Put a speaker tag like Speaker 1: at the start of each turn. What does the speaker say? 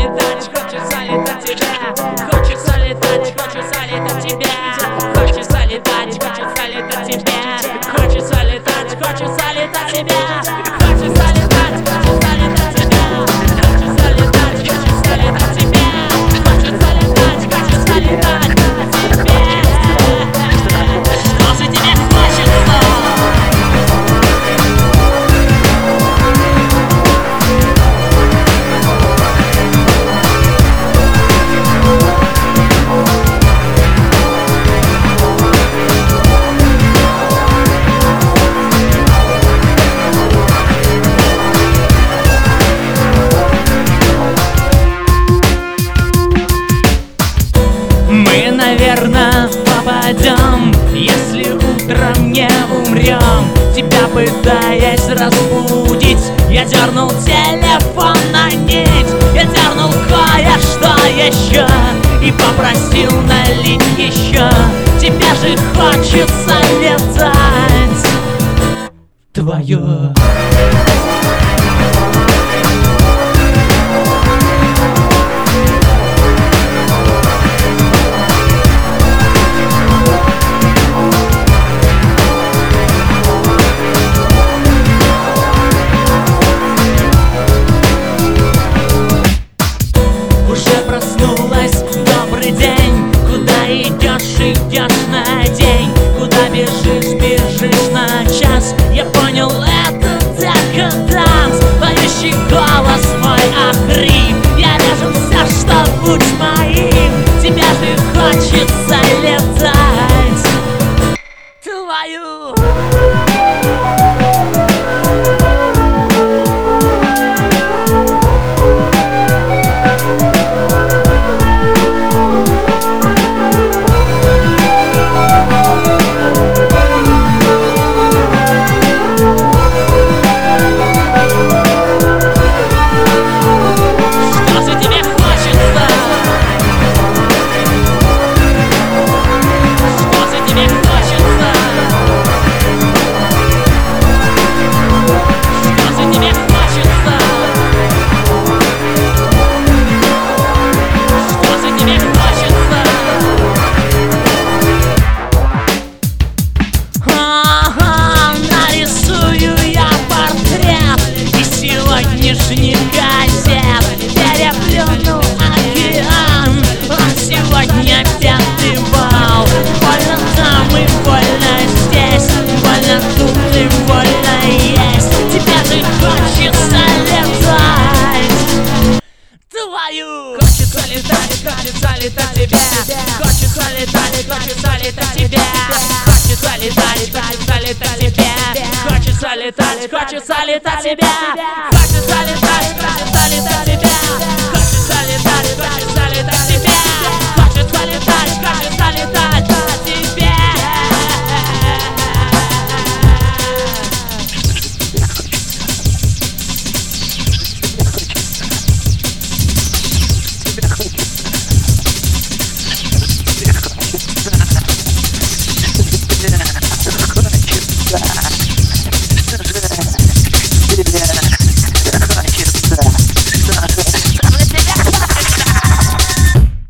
Speaker 1: залетать, хочется летать тебя. Хочется летать, хочется летать тебя. Хочется летать, хочется летать тебя. Хочется летать, хочется летать тебя. Хочется летать, хочется летать тебя. Хочется летать, хочется летать тебя. Хочется летать, хочется летать тебя. Что же тебе хочется? Мы, наверное, попадем, если утром не умрем. Тебя пытаясь разбудить, я дернул телефон на нить. Я дернул кое-что еще и попросил налить еще. Тебе же хочется летать твое. Идешь на день, куда бежишь, бежишь на час. Я понял, это декаданс. Поющий голос мой охрип. Я режу все, что будь моим. Тебе же хочется летать твою. Сегодняшних газет переплюнул океан. Он сегодня пятый бал. Больно там и больно здесь, больно тут и больно есть. Тебе же хочется летать твою. Хочется летать, хочется летать тебя. Хочется летать, хочется летать тебя. Хочется летать, хочется летать тебя. Хочется летать, хочется летать тебя. Хочется летать, хочется летать тебя.